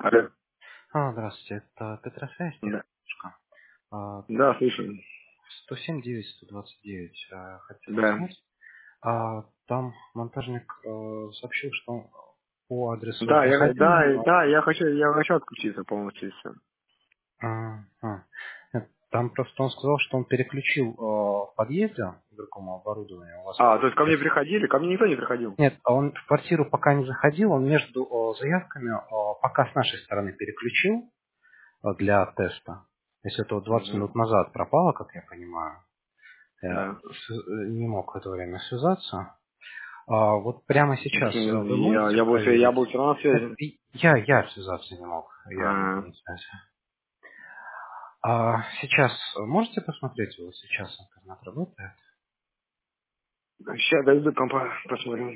Алло. Здравствуйте, это Петросвязь, Да, техничка. А, да, слушаю. 107-9-129 хотел Да. узнать. Там монтажник сообщил, что он по адресу Да, проходил мимо. я хочу отключиться полностью и всё. Нет, там просто он сказал, что он переключил в подъезде к другому оборудованию. У вас То есть ко мне сейчас... приходили? Ко мне никто не приходил. Нет, он в квартиру пока не заходил, он между заявками пока с нашей стороны переключил для теста. Если это вот 20 Угу. минут назад пропало, как я понимаю. Я Да. не мог в это время связаться. Вот прямо сейчас вы можете Я был проверить? все равно на Это связи. я связаться не мог. Я не был А, на связи. Сейчас можете посмотреть его? Сейчас интернет работает. Сейчас дойду до компа, посмотрю.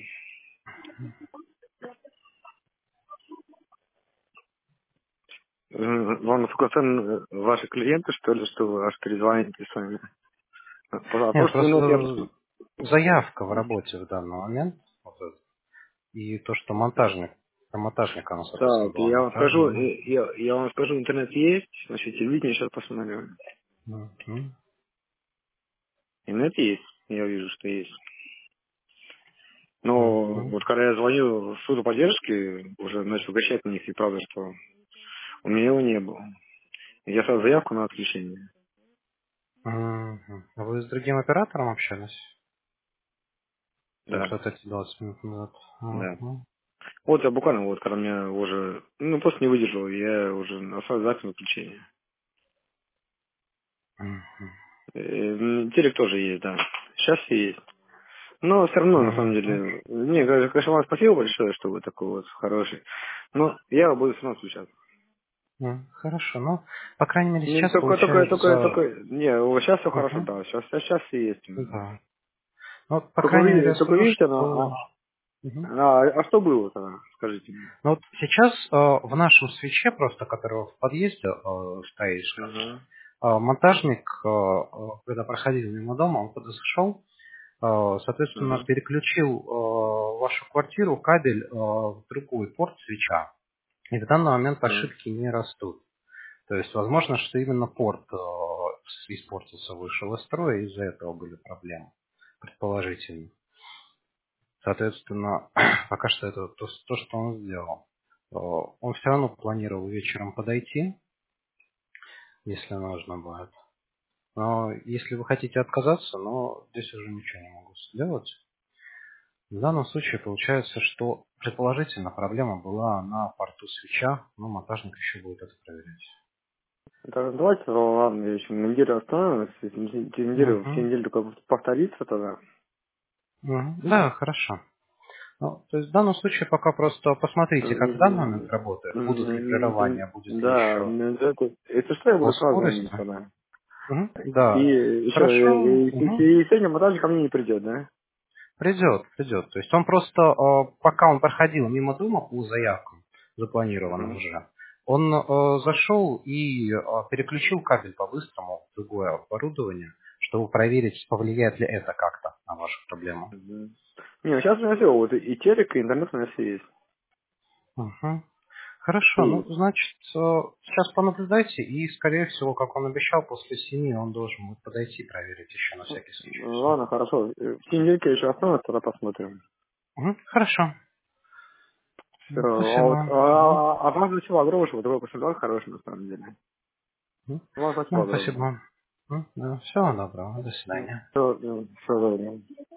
Вам сколько ваши клиенты, что ли, что вы аж перезвоните с вами? Нет, Прошлую минуту я... просто заявка в работе в данный момент. Вот это. И то, что про монтажника она, соответственно, Так, была я вам скажу, направлена. я вам скажу, интернет есть, значит, телевидение сейчас посмотрю. Мгм. Интернет есть, я вижу, что есть. Но Мгм. вот когда я звоню в службу поддержки, уже начал угощать на них, и правда, что у меня его не было. Я сразу заявку на отключение. Мгм. А вы с другим оператором общались? Да, Вот эти 20 минут назад. да. Мгм. Вот я буквально, вот когда меня уже, просто не выдержал, я уже оставил заявку на отключение. Мгм. Телек тоже есть, да. Сейчас все есть. Но все равно, на самом Мгм. деле, конечно, вам спасибо большое, что вы такой вот хороший. Но я буду все равно отключаться. Хорошо. Ну, по крайней мере, Не, сейчас только, получается... не, вот сейчас все хорошо, Мгм. да, сейчас все есть. Да. Ну, по Только, крайней мере, я только скажу, видите, что... Мгм. а что было тогда, скажите мне? Ну, вот сейчас в нашем свече, просто которого в подъезде стоит, скажем, Угу. монтажник, когда проходил мимо дома, он подошел, соответственно, Угу. переключил вашу квартиру, кабель в другой порт свеча. И в данный момент ошибки не растут. То есть, возможно, что именно порт испортился, вышел из строя, и из-за этого были проблемы, предположительно. Соответственно, пока что это то, что он сделал. Он все равно планировал вечером подойти, если нужно будет. Но если вы хотите отказаться, но здесь уже ничего не могу сделать. В данном случае получается, что предположительно проблема была на порту свеча, но монтажник еще будет это проверять. Давайте, ладно, я еще на неделю остановимся, через неделю, все Мгм. недели только повторится тогда. Мгм. Да, хорошо. Ну, то есть в данном случае пока просто посмотрите, как в данный момент работает, будут ли прерывания, будет ли Да, еще это что я по буду сразу звонить скорости. тогда. И Да. еще, Хорошо. и сегодня монтаж ко мне не придет, да? Придет. То есть он просто, пока он проходил мимо дома по заявкам, запланированным Угу. уже, он зашел и переключил кабель по-быстрому в другое оборудование, чтобы проверить, повлияет ли это как-то на вашу проблему. Угу. Не, сейчас у меня все, вот и телек, и интернет у меня все есть. Мгм. Все Хорошо, ну, есть. значит, сейчас понаблюдайте, и, скорее всего, как он обещал, после 7 он должен будет подойти и проверить еще на всякий случай все. Ладно, хорошо. В ту недельке еще остановимся, тогда посмотрим. Хорошо. Все. Спасибо. А вам спасибо огромное, что вы такой посылал хороший, на самом деле. Вам спасибо огромное. Спасибо. Да, всего доброго. До свидания. Все, все,